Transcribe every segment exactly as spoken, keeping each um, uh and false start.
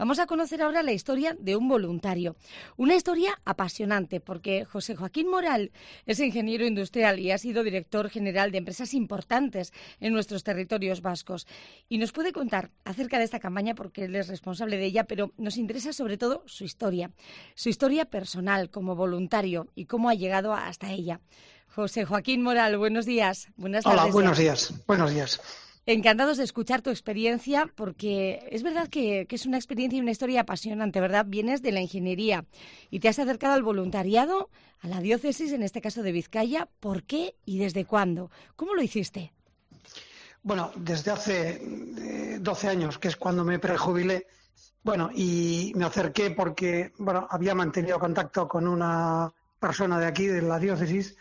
Vamos a conocer ahora la historia de un voluntario. Una historia apasionante porque José Joaquín Moral es ingeniero industrial y ha sido director general de empresas importantes en nuestros territorios vascos. Y nos puede contar acerca de esta campaña porque él es responsable de ella, pero nos interesa sobre todo su historia. Su historia personal como voluntario y cómo ha llegado hasta ella. José Joaquín Moral, buenos días. Buenas tardes. Hola, buenos días. Buenos días. Encantados de escuchar tu experiencia, porque es verdad que, que es una experiencia y una historia apasionante, ¿verdad? Vienes de la ingeniería y te has acercado al voluntariado, a la diócesis, en este caso de Vizcaya. ¿Por qué y desde cuándo? ¿Cómo lo hiciste? Bueno, desde hace eh, doce años, que es cuando me prejubilé, bueno, y me acerqué porque, bueno, había mantenido contacto con una persona de aquí, de la diócesis,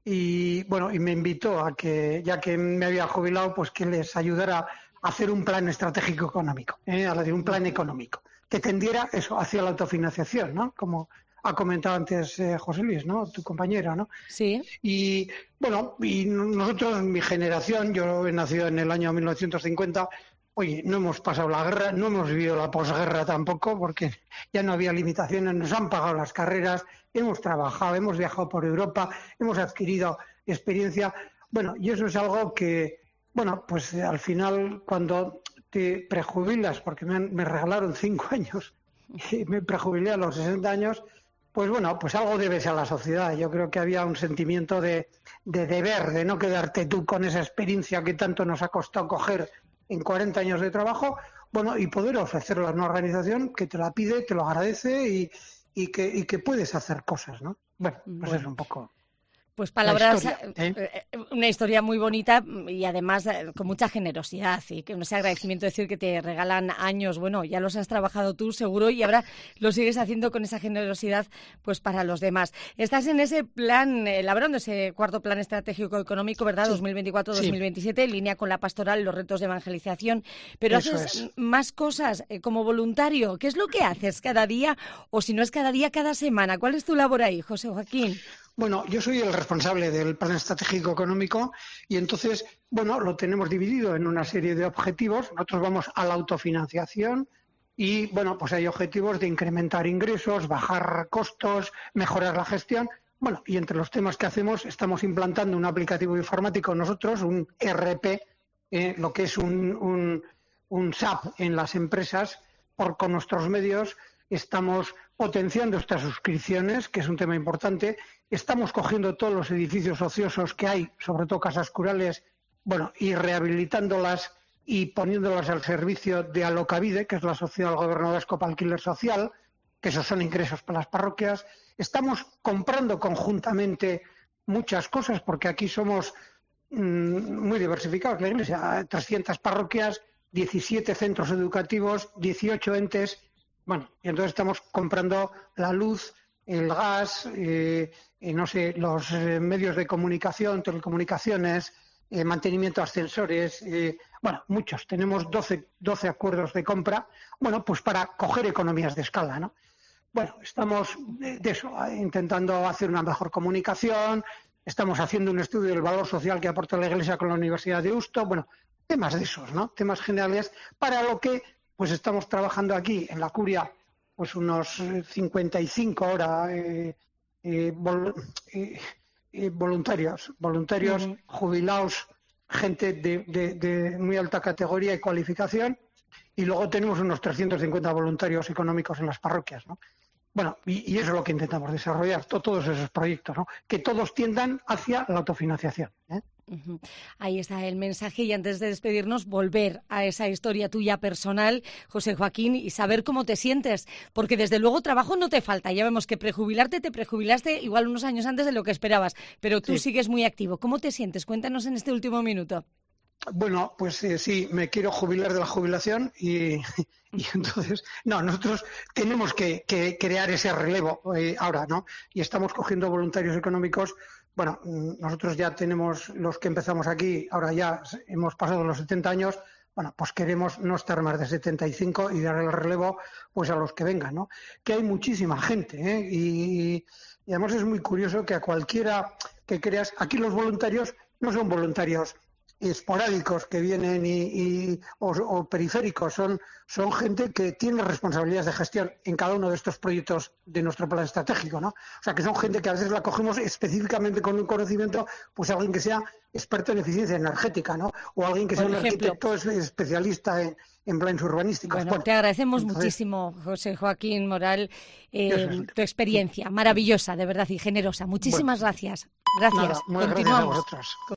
y bueno, y me invitó a que, ya que me había jubilado, pues que les ayudara a hacer un plan estratégico económico, ¿eh? a decir, un plan económico, que tendiera eso hacia la autofinanciación, ¿no? Como ha comentado antes eh, José Luis, ¿no? Tu compañero, ¿no? Sí. Y bueno, y nosotros, mi generación, yo he nacido en el año mil novecientos cincuenta, oye, no hemos pasado la guerra, no hemos vivido la posguerra tampoco, porque ya no había limitaciones, nos han pagado las carreras, hemos trabajado, hemos viajado por Europa, hemos adquirido experiencia. Bueno, y eso es algo que, bueno, pues al final cuando te prejubilas, porque me, han, me regalaron cinco años, y me prejubilé a los sesenta años, pues bueno, pues algo debes a la sociedad. Yo creo que había un sentimiento de, de deber, de no quedarte tú con esa experiencia que tanto nos ha costado coger en cuarenta años de trabajo, bueno, y poder ofrecerlo a una organización que te la pide, te lo agradece y, y, que, y que puedes hacer cosas, ¿no? Bueno, pues bueno. es un poco... Pues palabras, historia, ¿eh? Una historia muy bonita y además con mucha generosidad y que no sea agradecimiento decir que te regalan años, bueno, ya los has trabajado tú seguro y ahora lo sigues haciendo con esa generosidad pues para los demás. Estás en ese plan, elaborando ese cuarto plan estratégico económico, ¿verdad? Sí, dos mil veinticuatro dos mil veintisiete, sí. En línea con la pastoral, los retos de evangelización, pero Eso haces es. más cosas eh, como voluntario. ¿Qué es lo que haces cada día o si no es cada día, cada semana? ¿Cuál es tu labor ahí, José Joaquín? Bueno, yo soy el responsable del Plan Estratégico Económico y entonces, bueno, lo tenemos dividido en una serie de objetivos. Nosotros vamos a la autofinanciación y, bueno, pues hay objetivos de incrementar ingresos, bajar costos, mejorar la gestión. Bueno, y entre los temas que hacemos estamos implantando un aplicativo informático nosotros, un E R P, eh, lo que es un, un, un S A P en las empresas, por, con nuestros medios. Estamos potenciando estas suscripciones, que es un tema importante. Estamos cogiendo todos los edificios ociosos que hay, sobre todo casas curales, bueno, y rehabilitándolas y poniéndolas al servicio de Alokabide, que es la sociedad del Gobierno vasco para alquiler social, que esos son ingresos para las parroquias. Estamos comprando conjuntamente muchas cosas, porque aquí somos mmm, muy diversificados. La Iglesia, trescientas parroquias, diecisiete centros educativos, dieciocho entes. Bueno, y entonces estamos comprando la luz, el gas, eh, eh, no sé, los eh, medios de comunicación, telecomunicaciones, eh, mantenimiento de ascensores, eh, bueno, muchos. Tenemos doce, doce acuerdos de compra, bueno, pues para coger economías de escala, ¿no? Bueno, estamos de, de eso, intentando hacer una mejor comunicación, estamos haciendo un estudio del valor social que aporta la Iglesia con la Universidad de Deusto, bueno, temas de esos, ¿no? Temas generales para lo que pues estamos trabajando aquí en la curia pues unos cincuenta y cinco ahora eh, eh, vol, eh, eh, voluntarios, voluntarios uh-huh. jubilados, gente de, de, de muy alta categoría y cualificación, y luego tenemos unos trescientos cincuenta voluntarios económicos en las parroquias, ¿no? Bueno, y, y eso es lo que intentamos desarrollar, to, todos esos proyectos, ¿no? Que todos tiendan hacia la autofinanciación, ¿eh? Uh-huh. Ahí está el mensaje y antes de despedirnos volver a esa historia tuya personal, José Joaquín, y saber cómo te sientes, porque desde luego trabajo no te falta, ya vemos que prejubilarte, te prejubilaste igual unos años antes de lo que esperabas, pero tú sí. sigues muy activo. ¿Cómo te sientes? Cuéntanos en este último minuto. Bueno, pues eh, sí, me quiero jubilar de la jubilación y, y entonces, no, nosotros tenemos que, que crear ese relevo eh, ahora, ¿no? Y estamos cogiendo voluntarios económicos. Bueno, nosotros ya tenemos los que empezamos aquí, ahora ya hemos pasado los setenta años, bueno, pues queremos no estar más de setenta y cinco y dar el relevo pues a los que vengan, ¿no? Que hay muchísima gente, ¿eh? Y, y además es muy curioso que a cualquiera que creas, aquí los voluntarios no son voluntarios esporádicos que vienen y, y o, o periféricos, son, son gente que tiene responsabilidades de gestión en cada uno de estos proyectos de nuestro plan estratégico, ¿no? O sea, que son gente que a veces la cogemos específicamente con un conocimiento, pues alguien que sea experto en eficiencia energética, ¿no? O alguien que sea un arquitecto especialista en, en planes urbanísticos. Bueno, bueno, te agradecemos entonces, muchísimo, José Joaquín Moral, eh, es, tu experiencia maravillosa, de verdad, y generosa. Muchísimas bueno, gracias. Gracias. Nada, muy Continuamos. gracias a vosotros.